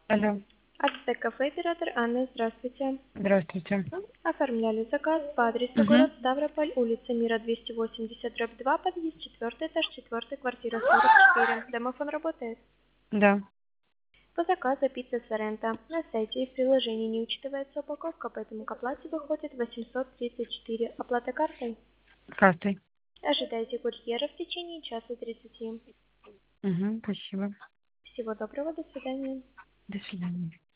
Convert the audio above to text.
Алло, Ацтек кафе, оператор Анна, здравствуйте. здравствуйте. Оформляли заказ по адресу Угу. город Ставрополь, улица Мира, 280/2, подъезд 4, этаж 4, квартира 44. Домофон работает. Да. По заказу пицца Соренто. На сайте и в приложении не учитывается упаковка, поэтому к оплате выходит 834. Оплата картой. Картой. Ожидайте курьера в течение часа 30. Угу, спасибо. Всего доброго, до свидания. До свидания.